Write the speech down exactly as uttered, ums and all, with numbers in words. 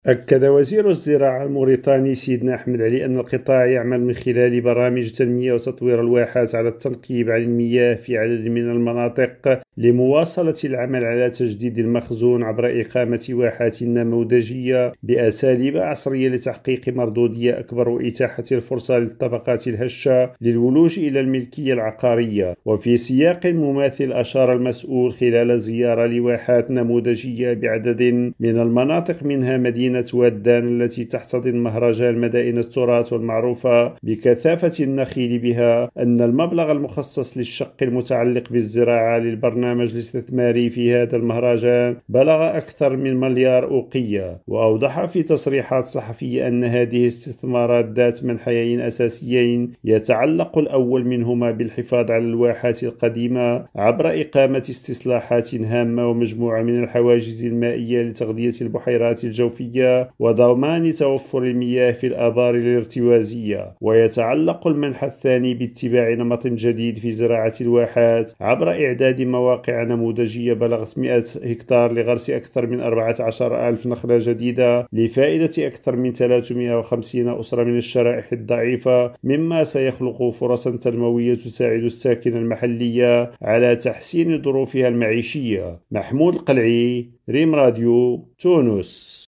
أكد وزير الزراعة الموريتاني سيدنا أحمد علي أن القطاع يعمل من خلال برامج تنمية وتطوير الواحات على التنقيب عن المياه في عدد من المناطق لمواصلة العمل على تجديد المخزون عبر إقامة واحات نموذجية بأساليب عصرية لتحقيق مردودية أكبر وإتاحة الفرصة للطبقات الهشة للولوج إلى الملكية العقارية. وفي سياق مماثل أشار المسؤول خلال زيارة لواحات نموذجية بعدد من المناطق منها مدينة ودان التي تحتضن مهرجان مدائن التراث والمعروفة بكثافة النخيل بها أن المبلغ المخصص للشق المتعلق بالزراعة للبرنامج الاستثماري في هذا المهرجان بلغ أكثر من مليار أوقية. وأوضح في تصريحات صحفية أن هذه الاستثمارات ذات منحيين أساسيين يتعلق الأول منهما بالحفاظ على الواحات القديمة عبر إقامة استصلاحات هامة ومجموعة من الحواجز المائية لتغذية البحيرات الجوفية وضمان توفر المياه في الآبار الارتوازية. ويتعلق المنحى الثاني باتباع نمط جديد في زراعة الواحات عبر إعداد مواقع نموذجية بلغت مئة هكتار لغرس أكثر من أربعة عشر ألف نخلة جديدة لفائدة أكثر من ثلاثمئة وخمسين أسرة من الشرائح الضعيفة، مما سيخلق فرصا تنموية تساعد الساكنة المحلية على تحسين ظروفها المعيشية. محمود القلعي، ريم راديو، تونس.